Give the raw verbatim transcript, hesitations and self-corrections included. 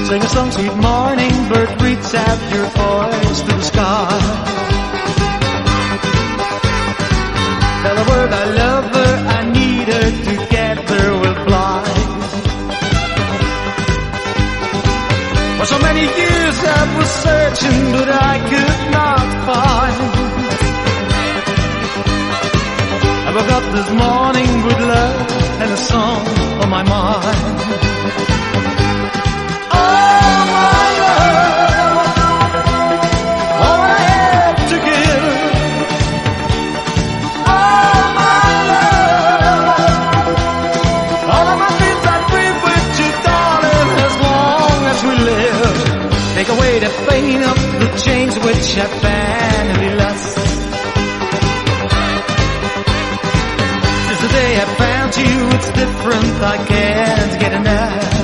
Sing a song, sweet morning bird, reach out your voice to the sky. Tell the world I love her, I need her, together we'll fly. For so many years I was searching, but I could not find. I woke up this morning with love and a song on my mind. Oh my love, all I have to give. Oh my love, all of my dreams I dream with you, darling, as long as we live. Take away the pain of the chains which have vanity lust. Since the day I found you, it's different, I can't get enough.